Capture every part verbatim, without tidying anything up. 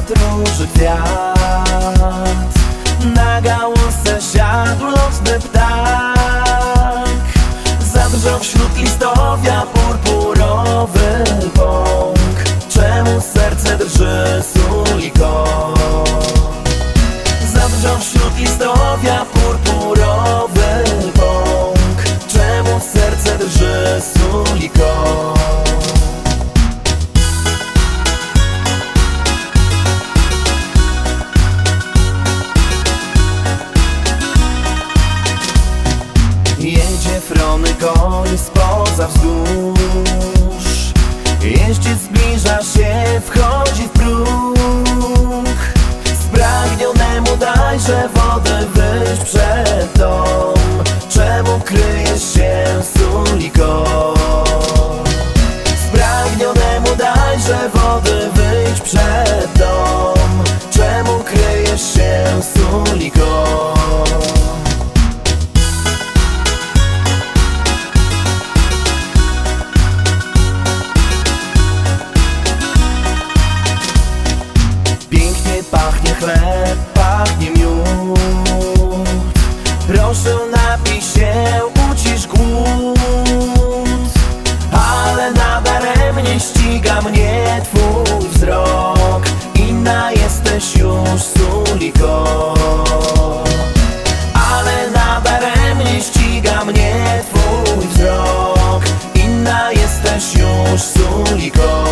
kwiat, róży kwiat. Na gałązce siadł nocny ptak. Zadrżał wśród listowia purpurowy bąk. Czemu serce drży, Suliko? Zadrżał wśród listowia purpurowy bąk. Czemu serce drży, Suliko? Jedzie frony koń spoza wzgórz. Jeździec zbliża się, wchodzi w próg. Spragnionemu dajże wody wyjść przed dom. Czemu kryjesz się, Suliko? Spragnionemu dajże wody wyjść przed dom. Czemu kryjesz się, Suliko? Pięknie pachnie chleb, pachnie miód. Proszę, napij się, ucisz głód. Ale nadaremnie ściga mnie twój wzrok. Inna jesteś już, Suliko. Ale nadaremnie ściga mnie twój wzrok. Inna jesteś już, Suliko.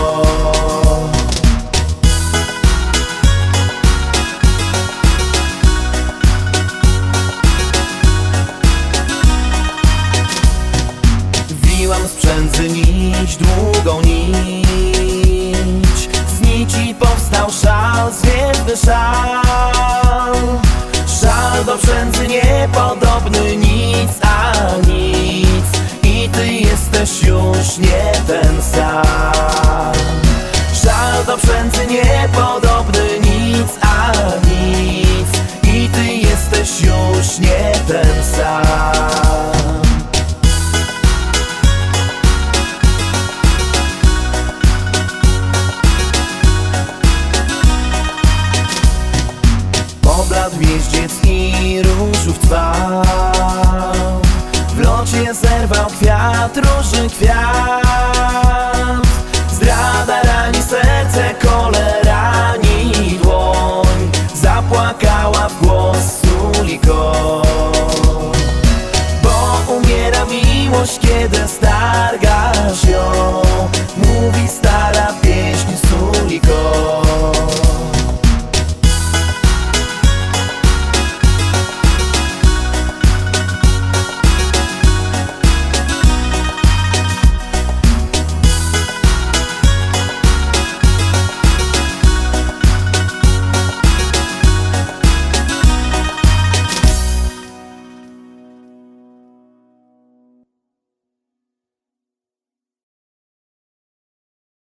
Wiłam z przędzy nić, długą nić. Z nici powstał szal, zwiewny szal. Szal do przędzy niepodobny, nic a nic. I ty jesteś już nie ten sam. Szal do przędzy niepodobny, nic a nic. I ty jesteś już nie ten sam. Pobladł jeździec i różów trwał. W locie zerwał kwiat, róży kwiat. Zdrada rani serce, kolor